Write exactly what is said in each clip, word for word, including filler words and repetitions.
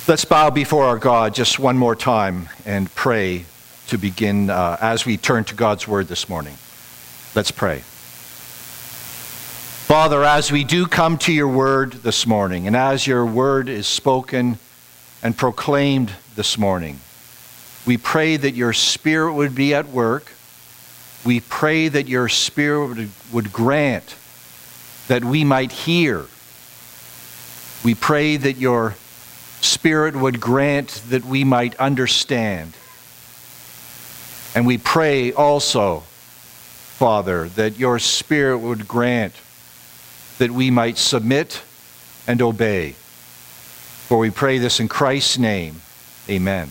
Let's bow before our God just one more time and pray to begin uh, as we turn to God's Word this morning. Let's pray. Father, as we do come to your Word this morning, and as your Word is spoken and proclaimed this morning, we pray that your Spirit would be at work. We pray that your Spirit would, would grant that we might hear. We pray that your Spirit would grant that we might understand. And we pray also, Father, that your Spirit would grant that we might submit and obey. For we pray this in Christ's name. Amen.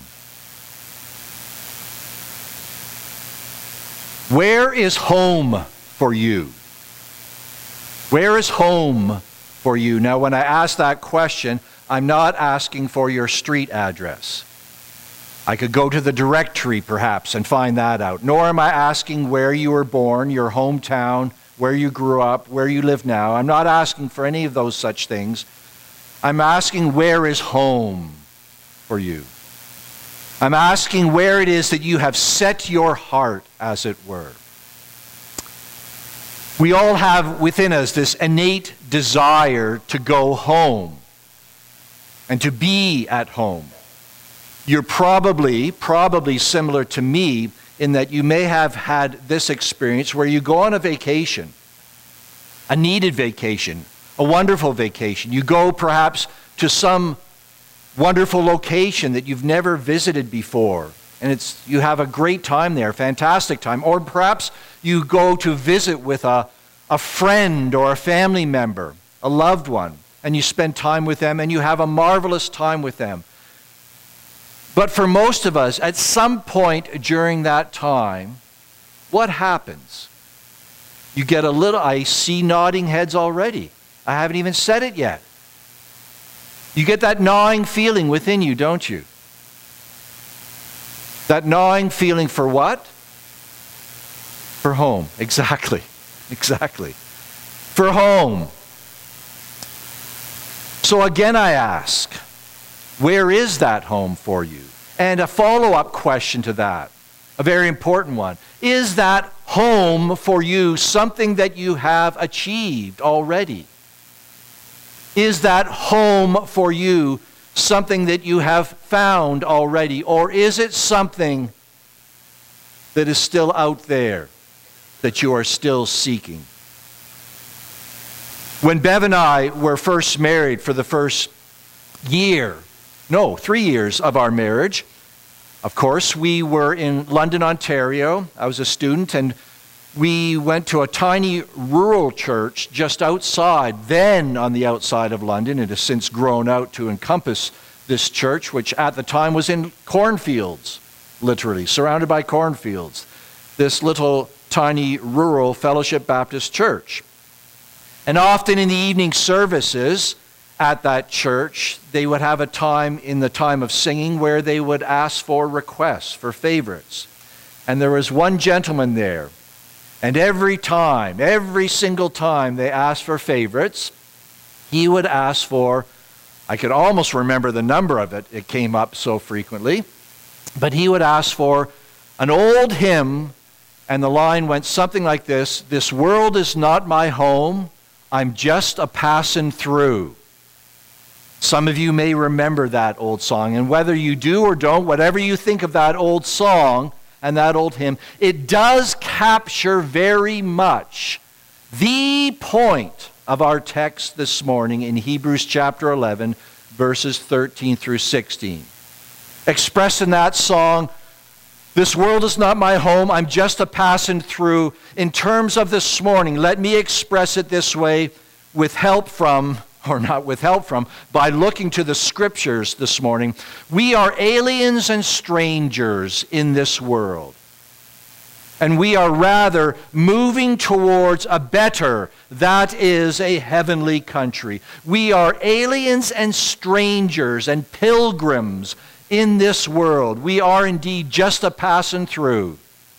Where is home for you? Where is home for you? Now, when I ask that question, I'm not asking for your street address. I could go to the directory, perhaps, and find that out. Nor am I asking where you were born, your hometown, where you grew up, where you live now. I'm not asking for any of those such things. I'm asking where is home for you. I'm asking where it is that you have set your heart, as it were. We all have within us this innate desire to go home and to be at home. You're probably, probably similar to me in that you may have had this experience where you go on a vacation, a needed vacation, a wonderful vacation. You go perhaps to some wonderful location that you've never visited before, and it's you have a great time there, fantastic time. Or perhaps you go to visit with a, a friend or a family member, a loved one, and you spend time with them and you have a marvelous time with them. But for most of us, at some point during that time, what happens? You get a little, I see nodding heads already. I haven't even said it yet. You get that gnawing feeling within you, don't you? That gnawing feeling for what? For home. Exactly. Exactly. For home. So again I ask, where is that home for you? And a follow-up question to that, a very important one. Is that home for you something that you have achieved already? Is that home for you something that you have found already? Or is it something that is still out there that you are still seeking? When Bev and I were first married for the first year, no, three years of our marriage, of course, we were in London, Ontario. I was a student, and we went to a tiny rural church just outside, then on the outside of London. It has since grown out to encompass this church, which at the time was in cornfields, literally, surrounded by cornfields. This little tiny rural Fellowship Baptist church. And often in the evening services at that church, they would have a time in the time of singing where they would ask for requests, for favorites. And there was one gentleman there. And every time, every single time they asked for favorites, he would ask for, I could almost remember the number of it, it came up so frequently, but he would ask for an old hymn, and the line went something like this: "This world is not my home, I'm just a passing through." Some of you may remember that old song, and whether you do or don't, whatever you think of that old song and that old hymn, it does capture very much the point of our text this morning in Hebrews chapter eleven, verses thirteen through sixteen. Expressed in that song, "This world is not my home, I'm just a passing through." In terms of this morning, let me express it this way, with help from, or not with help from, by looking to the scriptures this morning. We are aliens and strangers in this world. And we are rather moving towards a better, that is a heavenly country. We are aliens and strangers and pilgrims in this world. We are indeed just a passing through.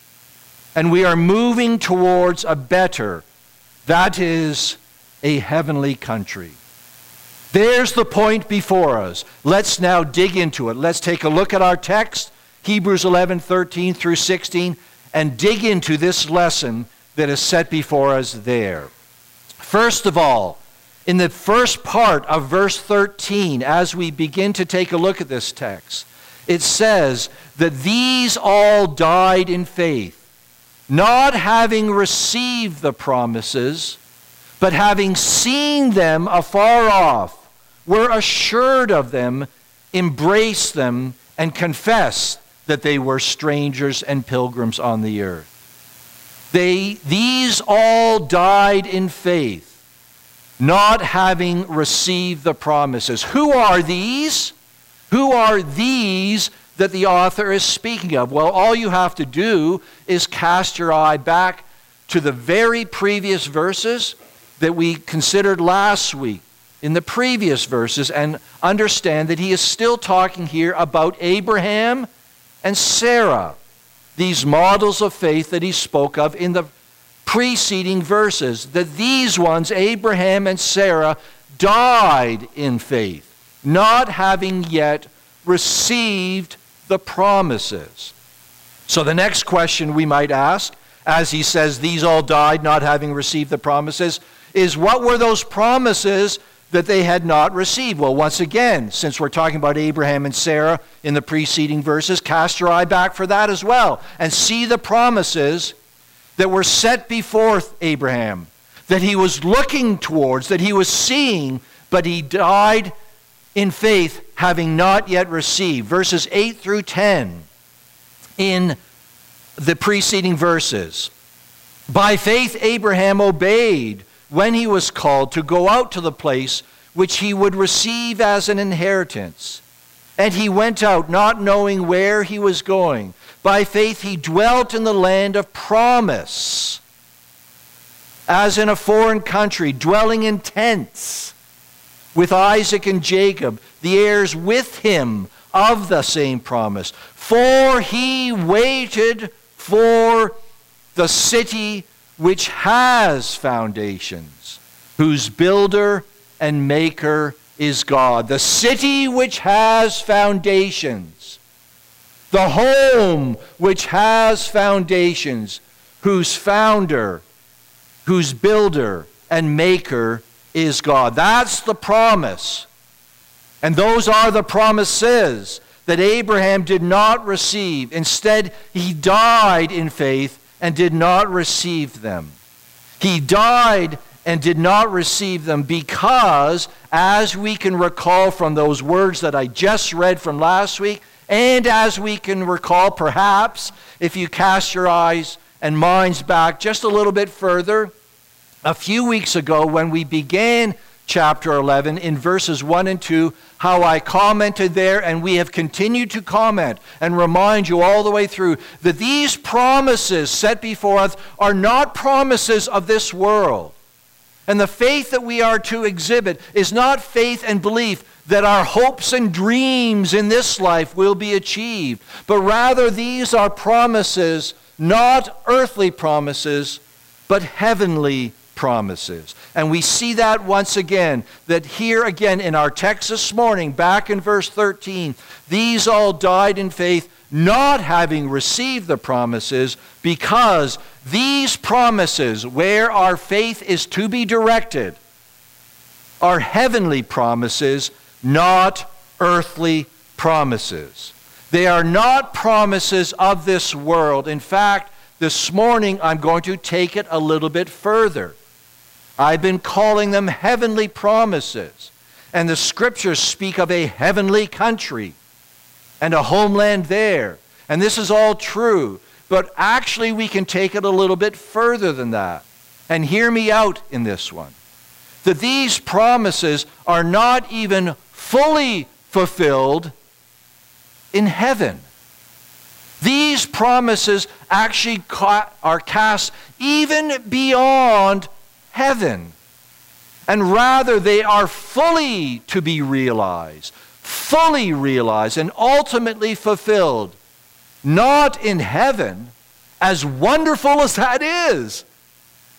And we are moving towards a better, that is a heavenly country. There's the point before us. Let's now dig into it. Let's take a look at our text, Hebrews eleven, thirteen through sixteen, and dig into this lesson that is set before us there. First of all, in the first part of verse thirteen, as we begin to take a look at this text, it says that these all died in faith, not having received the promises, but having seen them afar off, were assured of them, embraced them, and confessed that they were strangers and pilgrims on the earth. They, these all died in faith, not having received the promises. Who are these? Who are these that the author is speaking of? Well, all you have to do is cast your eye back to the very previous verses that we considered last week, in the previous verses, and understand that he is still talking here about Abraham and Sarah, these models of faith that he spoke of in the preceding verses, that these ones, Abraham and Sarah, died in faith, not having yet received the promises. So the next question we might ask, as he says, these all died not having received the promises, is what were those promises that they had not received? Well, once again, since we're talking about Abraham and Sarah in the preceding verses, cast your eye back for that as well and see the promises that were set before Abraham, that he was looking towards, that he was seeing, but he died in faith, having not yet received. Verses eight through ten in the preceding verses. By faith Abraham obeyed when he was called to go out to the place which he would receive as an inheritance. And he went out, not knowing where he was going. By faith he dwelt in the land of promise, as in a foreign country, dwelling in tents, with Isaac and Jacob, the heirs with him of the same promise. For he waited for the city which has foundations, whose builder and maker is God. The city which has foundations. The home which has foundations, whose founder, whose builder and maker is God. That's the promise. And those are the promises that Abraham did not receive. Instead, he died in faith and did not receive them. He died and did not receive them because, as we can recall from those words that I just read from last week, and as we can recall perhaps if you cast your eyes and minds back just a little bit further, a few weeks ago when we began chapter eleven in verses one and two, how I commented there, and we have continued to comment and remind you all the way through that these promises set before us are not promises of this world. And the faith that we are to exhibit is not faith and belief that our hopes and dreams in this life will be achieved, but rather these are promises, not earthly promises, but heavenly promises. And we see that once again, that here again in our text this morning, back in verse thirteen, these all died in faith, not having received the promises, because these promises, where our faith is to be directed, are heavenly promises, not earthly promises. They are not promises of this world. In fact, this morning I'm going to take it a little bit further. I've been calling them heavenly promises. And the scriptures speak of a heavenly country and a homeland there. And this is all true. But actually we can take it a little bit further than that. And hear me out in this one. That these promises are not even fully fulfilled in heaven. These promises actually are cast even beyond heaven. And rather they are fully to be realized, fully realized and ultimately fulfilled, not in heaven, as wonderful as that is.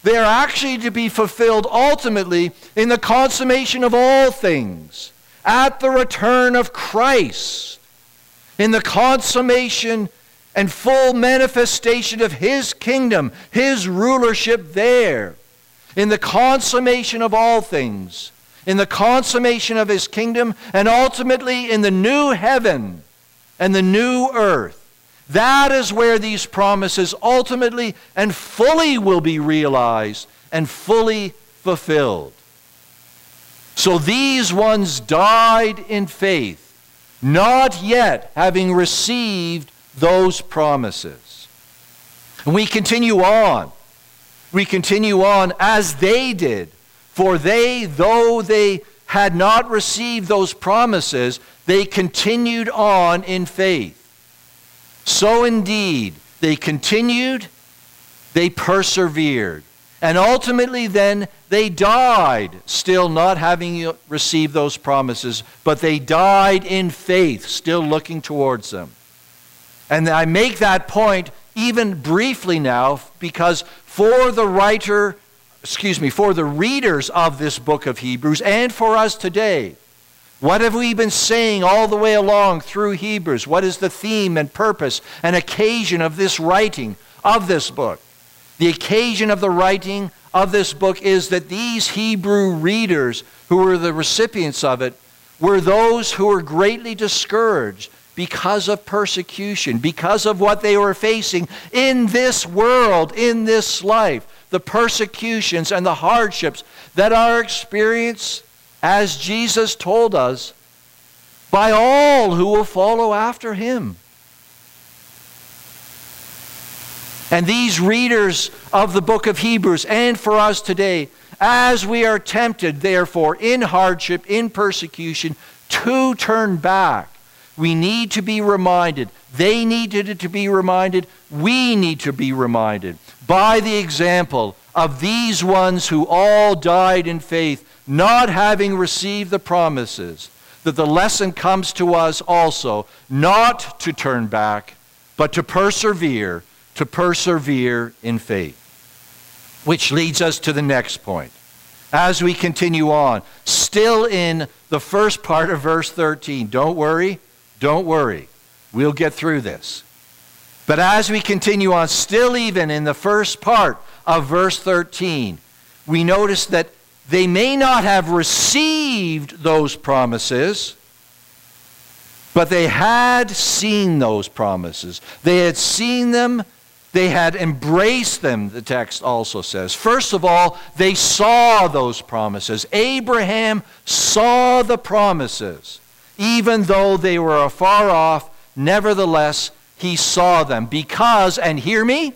They are actually to be fulfilled ultimately in the consummation of all things, at the return of Christ, in the consummation and full manifestation of His kingdom, His rulership there, in the consummation of all things, in the consummation of His kingdom, and ultimately in the new heaven and the new earth. That is where these promises ultimately and fully will be realized and fully fulfilled. So these ones died in faith, not yet having received those promises. And we continue on. We continue on as they did. For they, though they had not received those promises, they continued on in faith. So indeed, they continued, they persevered. And ultimately then, they died, still not having received those promises, but they died in faith, still looking towards them. And I make that point even briefly now, because for the writer, excuse me, for the readers of this book of Hebrews, and for us today, what have we been saying all the way along through Hebrews? What is the theme and purpose and occasion of this writing of this book? The occasion of the writing of this book is that these Hebrew readers who were the recipients of it were those who were greatly discouraged because of persecution, because of what they were facing in this world, in this life, the persecutions and the hardships that are experienced, as Jesus told us, by all who will follow after Him. And these readers of the book of Hebrews, and for us today, as we are tempted, therefore, in hardship, in persecution, to turn back, we need to be reminded. They needed to be reminded. We need to be reminded by the example of these ones who all died in faith, not having received the promises, that the lesson comes to us also, not to turn back, but to persevere, to persevere in faith. Which leads us to the next point. As we continue on, still in the first part of verse thirteen, don't worry, don't worry, we'll get through this. But as we continue on, still even in the first part of verse thirteen, we notice that they may not have received those promises, but they had seen those promises. They had seen them. They had embraced them, the text also says. First of all, they saw those promises. Abraham saw the promises. Even though they were afar off, nevertheless, he saw them. Because, and hear me,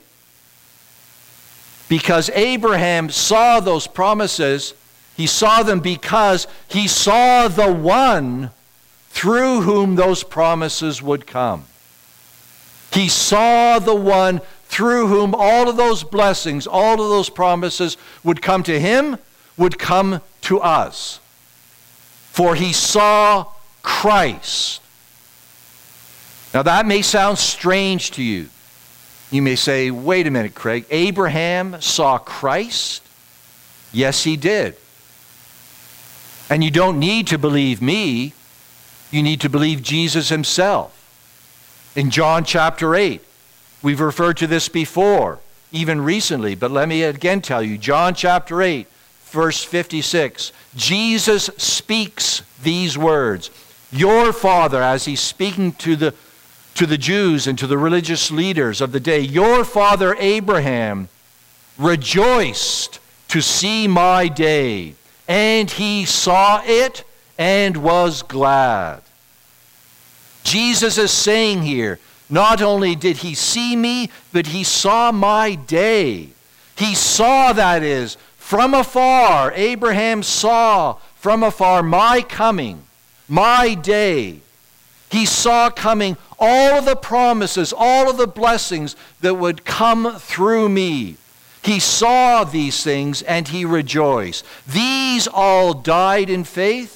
because Abraham saw those promises, he saw them because he saw the one through whom those promises would come. He saw the one through whom all of those blessings, all of those promises would come to him, would come to us. For he saw Christ. Now that may sound strange to you. You may say, wait a minute, Craig, Abraham saw Christ? Yes, he did. And you don't need to believe me. You need to believe Jesus himself. In John chapter eight, we've referred to this before, even recently, but let me again tell you, John chapter eight, verse fifty-six, Jesus speaks these words. Your Father, as he's speaking to the, to the Jews and to the religious leaders of the day, your father Abraham rejoiced to see my day, and he saw it and was glad. Jesus is saying here, not only did he see me, but he saw my day. He saw, that is, from afar. Abraham saw from afar my coming, my day. He saw coming all of the promises, all of the blessings that would come through me. He saw these things and he rejoiced. These all died in faith,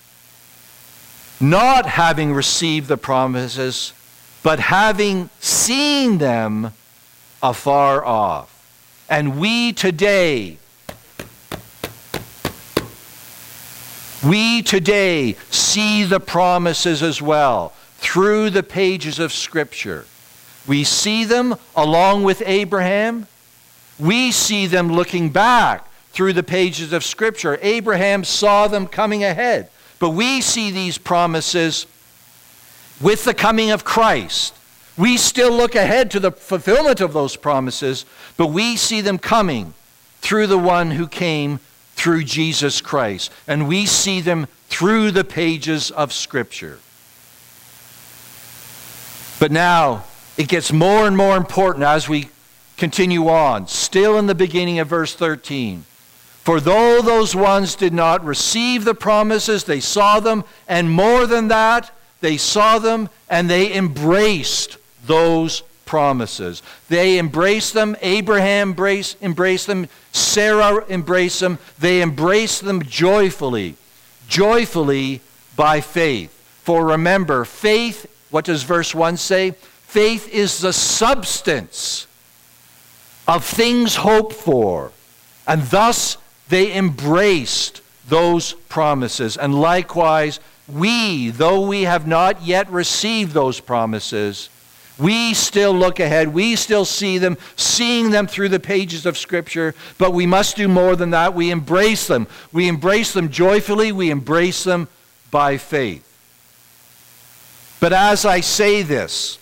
not having received the promises, but having seen them afar off. And we today, we today see the promises as well through the pages of Scripture. We see them along with Abraham. We see them looking back through the pages of Scripture. Abraham saw them coming ahead. But we see these promises with the coming of Christ. We still look ahead to the fulfillment of those promises, but we see them coming through the one who came through Jesus Christ. And we see them through the pages of Scripture. But now, it gets more and more important as we continue on. Still in the beginning of verse thirteen. For though those ones did not receive the promises, they saw them, and more than that, they saw them and they embraced those promises. They embraced them. Abraham embraced, embraced them. Sarah embraced them. They embraced them joyfully, joyfully by faith. For remember, faith, what does verse one say? Faith is the substance of things hoped for. And thus they embraced those promises. And likewise, we, though we have not yet received those promises, we still look ahead. We still see them, seeing them through the pages of Scripture. But we must do more than that. We embrace them. We embrace them joyfully. We embrace them by faith. But as I say this,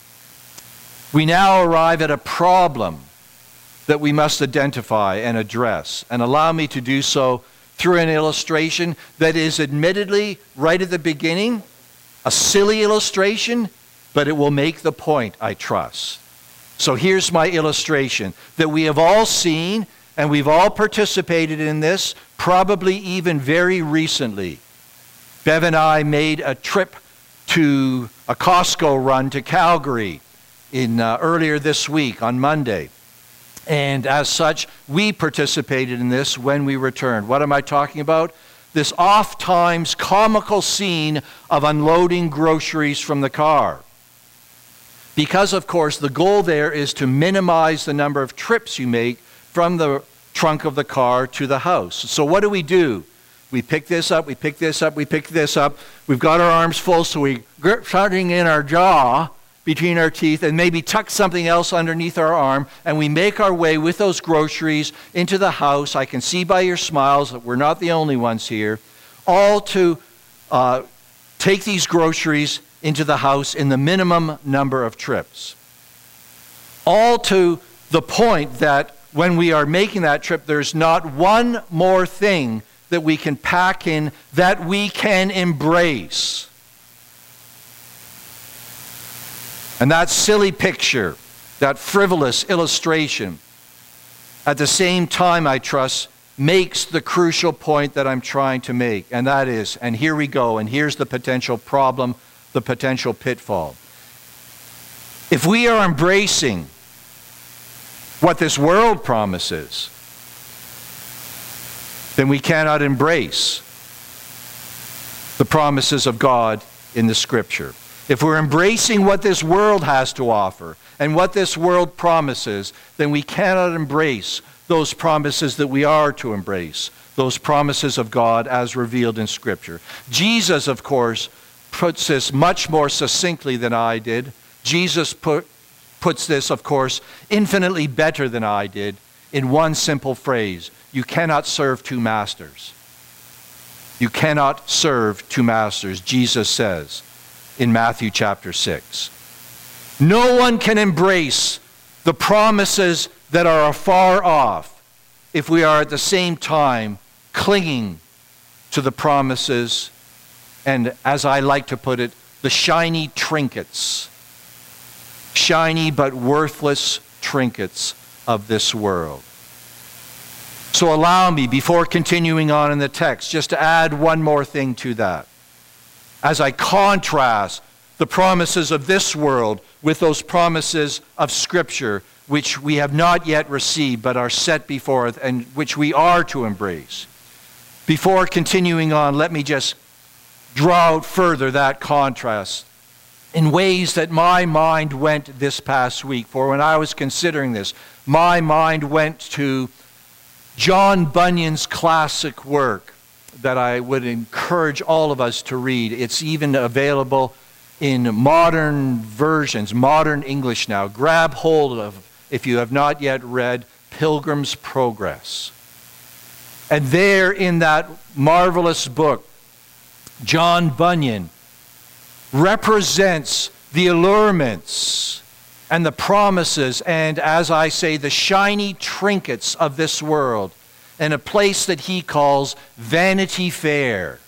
we now arrive at a problem that we must identify and address. And allow me to do so through an illustration that is admittedly, right at the beginning, a silly illustration, but it will make the point, I trust. So here's my illustration that we have all seen, and we've all participated in this, probably even very recently. Bev and I made a trip to a Costco run to Calgary in uh, earlier this week on Monday. And as such, we participated in this when we returned. What am I talking about? This oft-times comical scene of unloading groceries from the car. Because, of course, the goal there is to minimize the number of trips you make from the trunk of the car to the house. So what do we do? We pick this up, we pick this up, we pick this up. We've got our arms full, so we grip something in our jaw between our teeth and maybe tuck something else underneath our arm, and we make our way with those groceries into the house. I can see by your smiles that we're not the only ones here, all to uh, take these groceries into the house in the minimum number of trips. All to the point that when we are making that trip, there's not one more thing that we can pack in that we can embrace. And that silly picture, that frivolous illustration, at the same time, I trust, makes the crucial point that I'm trying to make. And that is, and here we go, and here's the potential problem, the potential pitfall. If we are embracing what this world promises, then we cannot embrace the promises of God in the Scripture. If we're embracing what this world has to offer and what this world promises, then we cannot embrace those promises that we are to embrace, those promises of God as revealed in Scripture. Jesus, of course, puts this much more succinctly than I did. Jesus put, puts this, of course, infinitely better than I did in one simple phrase: you cannot serve two masters. You cannot serve two masters, Jesus says in Matthew chapter six. No one can embrace the promises that are afar off if we are at the same time clinging to the promises and, as I like to put it, the shiny trinkets, shiny but worthless trinkets of this world. So allow me, before continuing on in the text, just to add one more thing to that. As I contrast the promises of this world with those promises of Scripture, which we have not yet received but are set before us and which we are to embrace. Before continuing on, let me just draw out further that contrast in ways that my mind went this past week. For when I was considering this, my mind went to John Bunyan's classic work that I would encourage all of us to read. It's even available in modern versions, modern English now. Grab hold of, if you have not yet read, Pilgrim's Progress. And there in that marvelous book, John Bunyan represents the allurements and the promises and, as I say, the shiny trinkets of this world in a place that he calls Vanity Fair.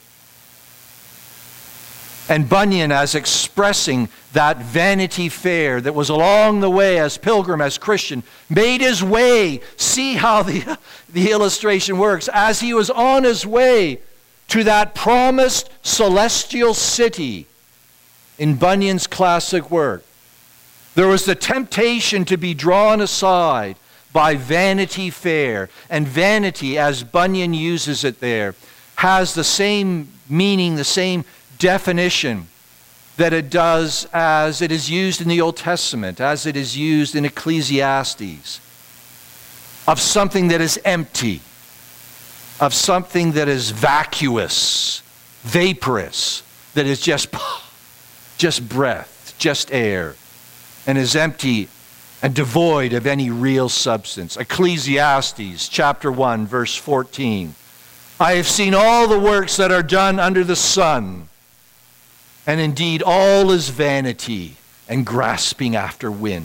And Bunyan, as expressing that Vanity Fair that was along the way as pilgrim, as Christian, made his way. See how the, the illustration works. As he was on his way to that promised celestial city in Bunyan's classic work, there was the temptation to be drawn aside by Vanity Fair. And vanity, as Bunyan uses it there, has the same meaning, the same definition that it does as it is used in the Old Testament, as it is used in Ecclesiastes, of something that is empty, of something that is vacuous, vaporous, that is just, just breath, just air, and is empty and devoid of any real substance. Ecclesiastes chapter one, verse fourteen. I have seen all the works that are done under the sun, and indeed all is vanity and grasping after wind.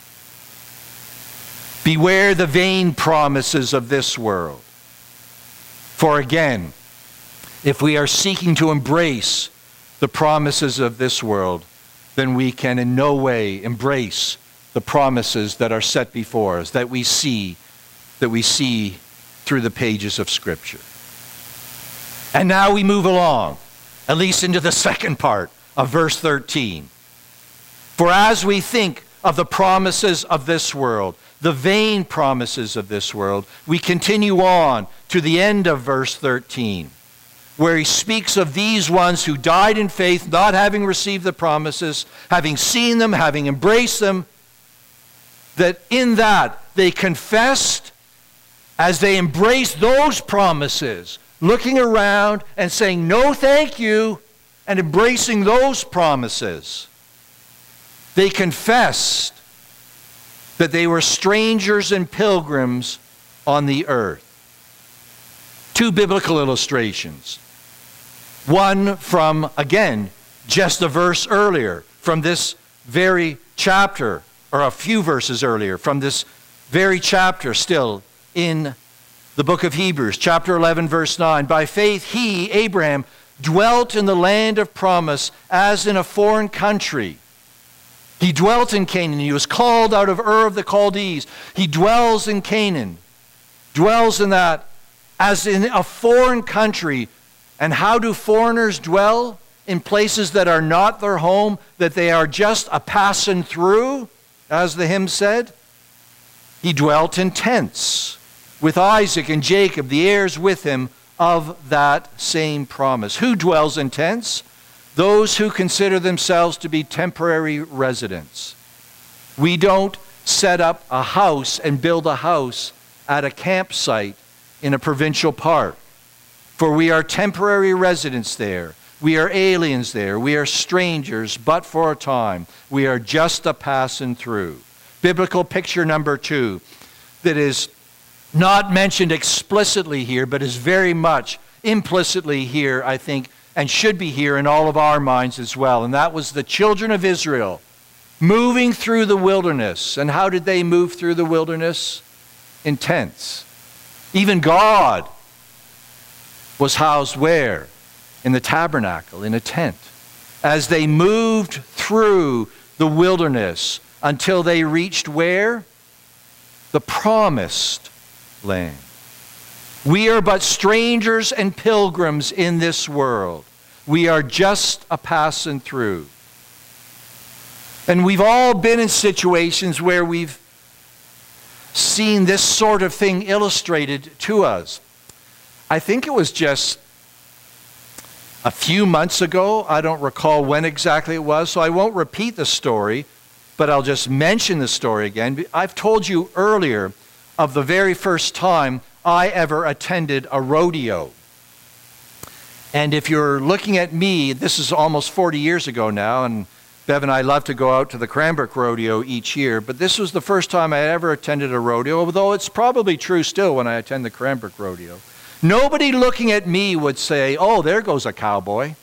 Beware the vain promises of this world. For again, if we are seeking to embrace the promises of this world, then we can in no way embrace the promises that are set before us, that we see, that we see through the pages of Scripture. And now we move along, at least into the second part of verse thirteen. For as we think of the promises of this world, the vain promises of this world, we continue on to the end of verse thirteen, where he speaks of these ones who died in faith, not having received the promises, having seen them, having embraced them, that in that they confessed as they embraced those promises, looking around and saying, no thank you, and embracing those promises. They confessed that they were strangers and pilgrims on the earth. Two biblical illustrations. One from, again, just a verse earlier, from this very chapter, or a few verses earlier, from this very chapter still in the book of Hebrews, chapter eleven, verse nine. By faith he, Abraham, dwelt in the land of promise as in a foreign country. He dwelt in Canaan. He was called out of Ur of the Chaldees. He dwells in Canaan, dwells in that as in a foreign country. And how do foreigners dwell? In places that are not their home, that they are just a passing through, as the hymn said. He dwelt in tents with Isaac and Jacob, the heirs with him of that same promise. Who dwells in tents? Those who consider themselves to be temporary residents. We don't set up a house and build a house at a campsite in a provincial park. For we are temporary residents there. We are aliens there. We are strangers, but for a time. We are just a passing through. Biblical picture number two that is not mentioned explicitly here, but is very much implicitly here, I think, and should be here in all of our minds as well. And that was the children of Israel moving through the wilderness. And how did they move through the wilderness? In tents. Even God was housed where? In the tabernacle, in a tent. As they moved through the wilderness until they reached where? The promised land. We are but strangers and pilgrims in this world. We are just a passing through. And we've all been in situations where we've seen this sort of thing illustrated to us. I think it was just a few months ago. I don't recall when exactly it was, so I won't repeat the story, but I'll just mention the story again. I've told you earlier of the very first time I ever attended a rodeo. And if you're looking at me, this is almost forty years ago now, and Bev and I love to go out to the Cranbrook Rodeo each year, but this was the first time I ever attended a rodeo, although it's probably true still when I attend the Cranbrook Rodeo. Nobody looking at me would say, oh, there goes a cowboy.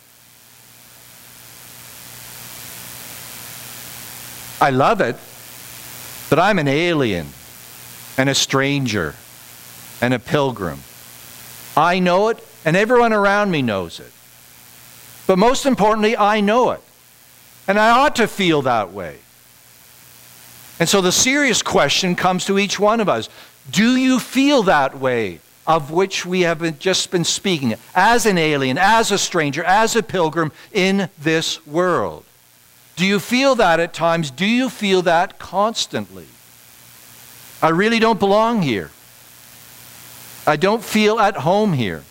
I love it, but I'm an alien and a stranger and a pilgrim. I know it, and everyone around me knows it. But most importantly, I know it. And I ought to feel that way. And so the serious question comes to each one of us. Do you feel that way, of which we have been, just been speaking, as an alien, as a stranger, as a pilgrim in this world? Do you feel that at times? Do you feel that constantly? I really don't belong here. I don't feel at home here.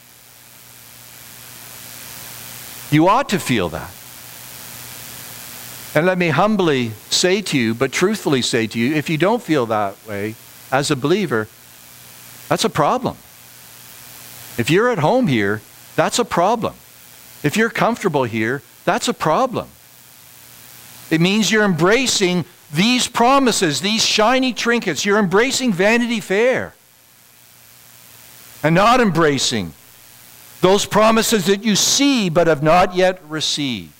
You ought to feel that. And let me humbly say to you, but truthfully say to you, if you don't feel that way as a believer, that's a problem. If you're at home here, that's a problem. If you're comfortable here, that's a problem. It means you're embracing these promises, these shiny trinkets. You're embracing Vanity Fair and not embracing those promises that you see but have not yet received.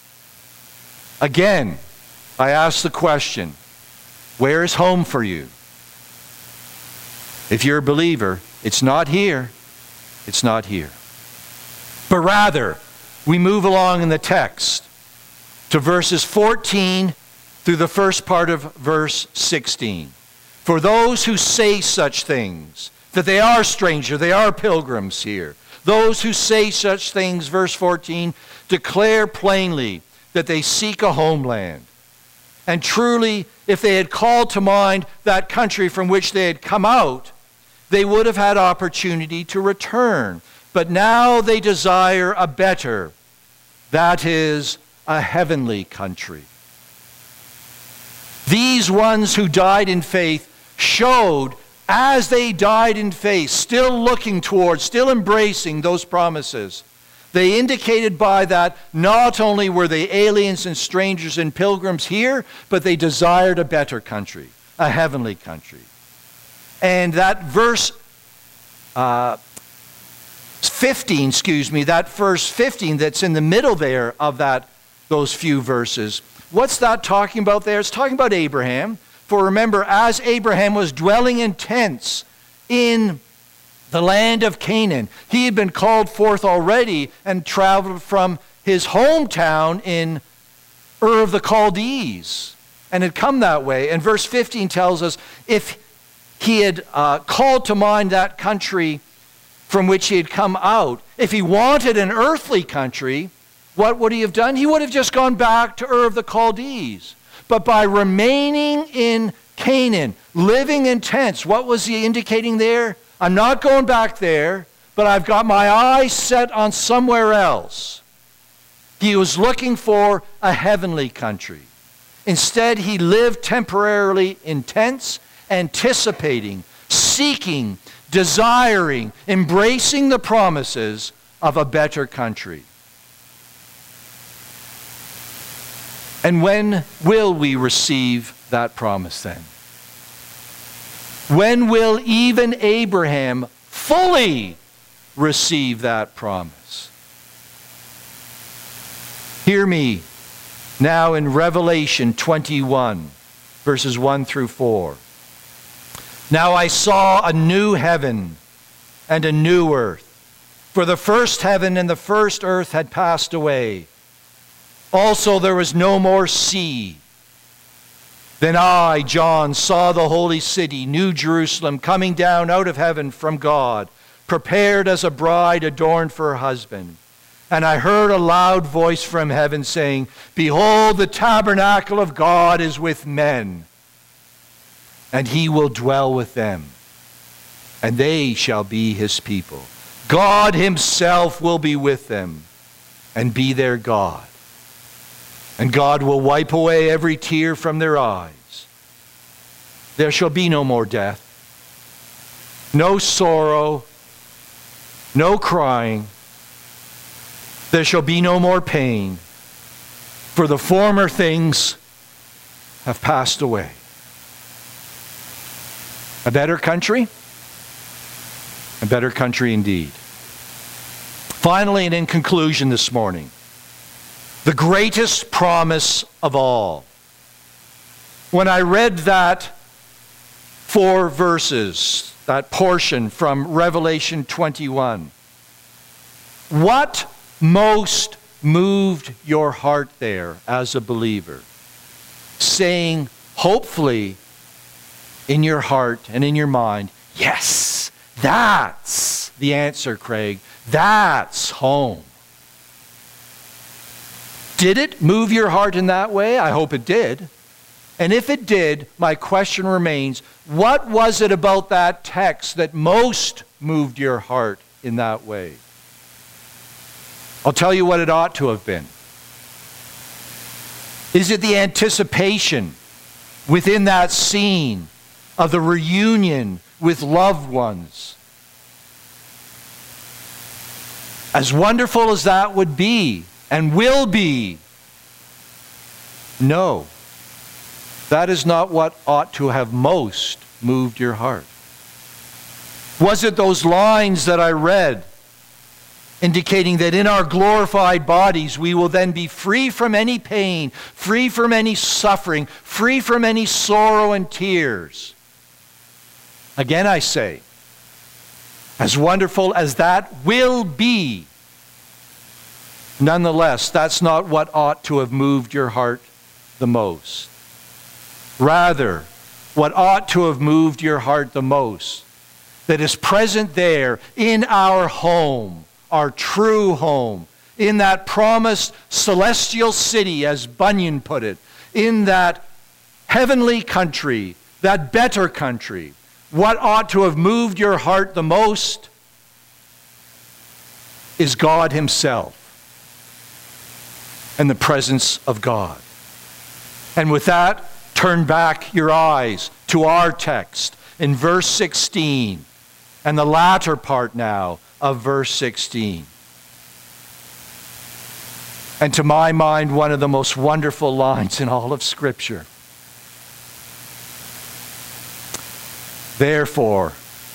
Again, I ask the question, where is home for you? If you're a believer, it's not here. It's not here. But rather, we move along in the text to verses fourteen through the first part of verse sixteen. For those who say such things, that they are strangers, they are pilgrims here. Those who say such things, verse fourteen, declare plainly that they seek a homeland. And truly, if they had called to mind that country from which they had come out, they would have had opportunity to return. But now they desire a better, that is, a heavenly country. These ones who died in faith showed, as they died in faith, still looking towards, still embracing those promises. They indicated by that not only were they aliens and strangers and pilgrims here, but they desired a better country, a heavenly country. And that verse uh, fifteen, excuse me, that verse fifteen that's in the middle there of that those few verses, what's that talking about there? It's talking about Abraham. For remember, as Abraham was dwelling in tents in the land of Canaan, he had been called forth already and traveled from his hometown in Ur of the Chaldees and had come that way. And verse fifteen tells us if he had uh, called to mind that country from which he had come out, if he wanted an earthly country, what would he have done? He would have just gone back to Ur of the Chaldees. But by remaining in Canaan, living in tents, what was he indicating there? I'm not going back there, but I've got my eyes set on somewhere else. He was looking for a heavenly country. Instead, he lived temporarily in tents, anticipating, seeking, desiring, embracing the promises of a better country. And when will we receive that promise then? When will even Abraham fully receive that promise? Hear me now in Revelation twenty-one, verses one through four. Now I saw a new heaven and a new earth, for the first heaven and the first earth had passed away. Also there was no more sea. Then I, John, saw the holy city, New Jerusalem, coming down out of heaven from God, prepared as a bride adorned for her husband. And I heard a loud voice from heaven saying, Behold, the tabernacle of God is with men, and he will dwell with them, and they shall be his people. God himself will be with them, and be their God. And God will wipe away every tear from their eyes. There shall be no more death, no sorrow, no crying. There shall be no more pain, for the former things have passed away. A better country? A better country indeed. Finally, and in conclusion this morning, the greatest promise of all. When I read that four verses, that portion from Revelation twenty-one, what most moved your heart there as a believer? Saying, hopefully, in your heart and in your mind, yes, that's the answer, Craig. That's home. Did it move your heart in that way? I hope it did. And if it did, my question remains, what was it about that text that most moved your heart in that way? I'll tell you what it ought to have been. Is it the anticipation within that scene of the reunion with loved ones? As wonderful as that would be and will be, no, that is not what ought to have most moved your heart. Was it those lines that I read indicating that in our glorified bodies we will then be free from any pain, free from any suffering, free from any sorrow and tears? Again, I say, as wonderful as that will be, nonetheless, that's not what ought to have moved your heart the most. Rather, what ought to have moved your heart the most, that is present there in our home, our true home, in that promised celestial city, as Bunyan put it, in that heavenly country, that better country, what ought to have moved your heart the most is God Himself and the presence of God. And with that, turn back your eyes to our text in verse sixteen and the latter part now of verse sixteen. And to my mind, one of the most wonderful lines in all of Scripture. Therefore,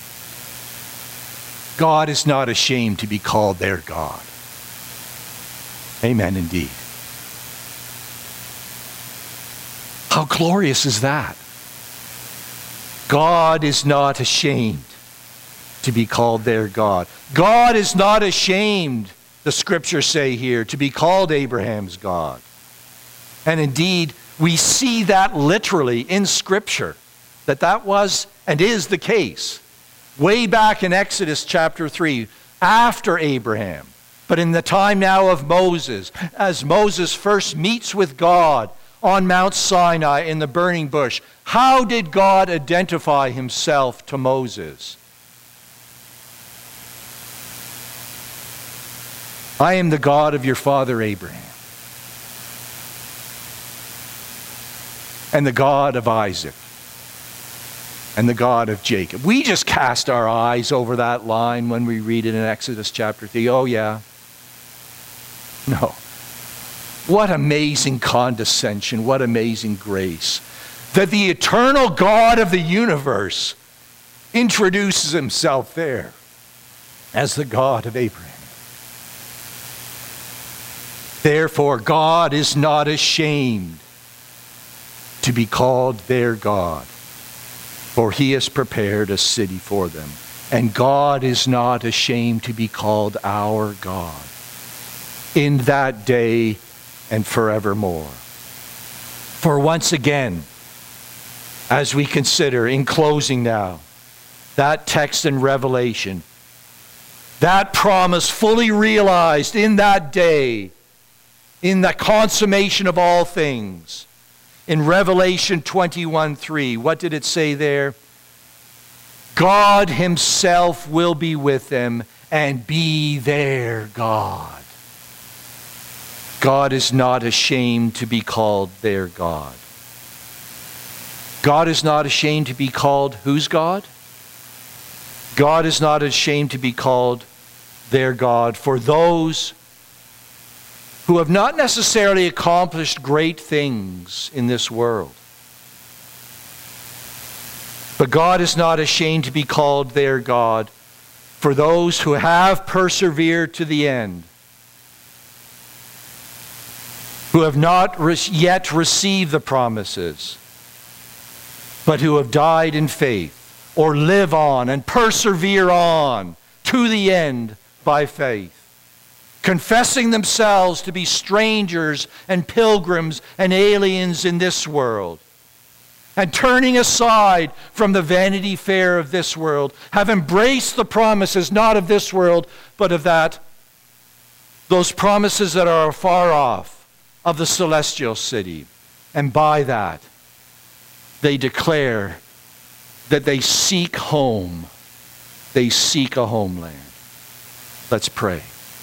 God is not ashamed to be called their God. Amen indeed. How glorious is that? God is not ashamed to be called their God. God is not ashamed, the Scriptures say here, to be called Abraham's God. And indeed, we see that literally in Scripture, that that was and is the case. Way back in Exodus chapter three, after Abraham, but in the time now of Moses, as Moses first meets with God on Mount Sinai in the burning bush, how did God identify Himself to Moses? I am the God of your father Abraham, and the God of Isaac, and the God of Jacob. We just cast our eyes over that line when we read it in Exodus chapter three. Oh yeah. No. What amazing condescension, what amazing grace, that the eternal God of the universe introduces Himself there as the God of Abraham. Therefore, God is not ashamed to be called their God, for He has prepared a city for them. And God is not ashamed to be called our God in that day and forevermore. For once again, as we consider, in closing now, that text in Revelation, that promise fully realized in that day, in the consummation of all things, in Revelation twenty-one three, what did it say there? God Himself will be with them and be their God. God is not ashamed to be called their God. God is not ashamed to be called whose God? God is not ashamed to be called their God for those who have not necessarily accomplished great things in this world. But God is not ashamed to be called their God for those who have persevered to the end, who have not re- yet received the promises, but who have died in faith, or live on and persevere on to the end by faith, confessing themselves to be strangers and pilgrims and aliens in this world, and turning aside from the vanity fair of this world, have embraced the promises not of this world, but of that, those promises that are far off, of the celestial city. And by that, they declare that they seek home. They seek a homeland. Let's pray.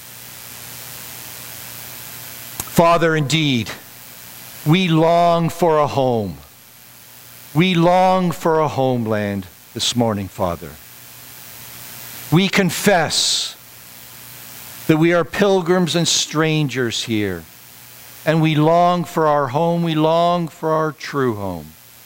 Father, indeed, we long for a home. We long for a homeland this morning, Father. We confess that we are pilgrims and strangers here, and we long for our home. We long for our true home.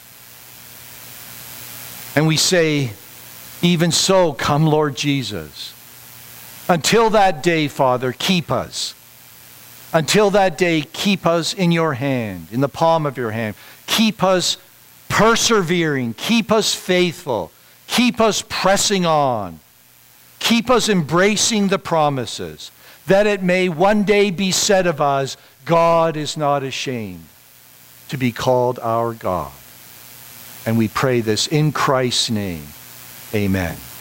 And we say, even so, come Lord Jesus. Until that day, Father, keep us. Until that day, keep us in your hand, in the palm of your hand. Keep us persevering. Keep us faithful. Keep us pressing on. Keep us embracing the promises, that it may one day be said of us, God is not ashamed to be called our God. And we pray this in Christ's name. Amen.